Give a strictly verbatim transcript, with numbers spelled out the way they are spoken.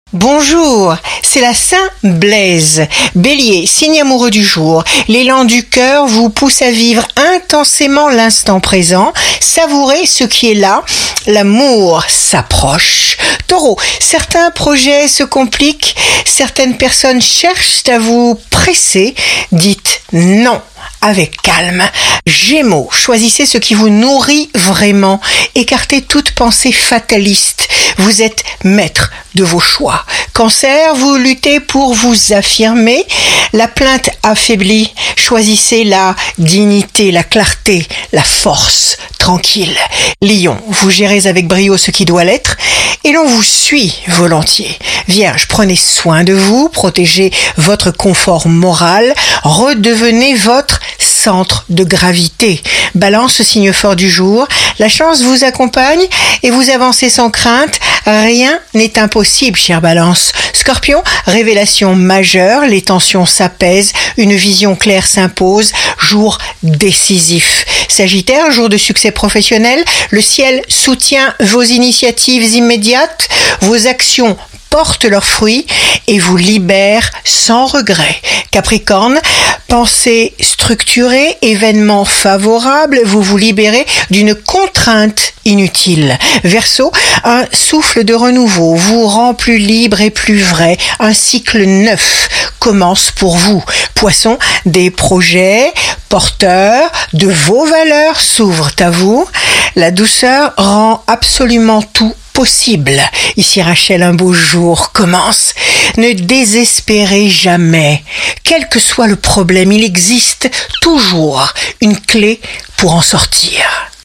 Bonjour, c'est la Saint-Blaise. Bélier, signe amoureux du jour. L'élan du cœur vous pousse à vivre intensément l'instant présent. Savourez ce qui est là. L'amour s'approche. Taureau, certains projets se compliquent. Certaines personnes cherchent à vous presser. Dites non avec calme. Gémeaux, choisissez ce qui vous nourrit vraiment. Écartez toute pensée fataliste. Vous êtes maître de vos choix. Cancer, vous luttez pour vous affirmer. La plainte affaiblit. Choisissez la dignité, la clarté, la force. Tranquille. Lion, vous gérez avec brio ce qui doit l'être et l'on vous suit volontiers. Vierge, prenez soin de vous, protégez votre confort moral, redevenez votre centre de gravité. Balance, signe fort du jour, la chance vous accompagne et vous avancez sans crainte. Rien n'est impossible, chère Balance. Scorpion, révélation majeure, les tensions s'apaisent, une vision claire s'impose, jour décisif. Sagittaire, jour de succès professionnel, le ciel soutient vos initiatives immédiates, vos actions portent leurs fruits et vous libèrent sans regret. Capricorne, pensée structurée, événement favorable, vous vous libérez d'une contrainte inutile. Verseau, un souffle de renouveau vous rend plus libre et plus vrai. Un cycle neuf commence pour vous. Poisson, des projets porteurs de vos valeurs s'ouvrent à vous. La douceur rend absolument tout possible. Ici Rachel, un beau jour commence. Ne désespérez jamais. Quel que soit le problème, il existe toujours une clé pour en sortir.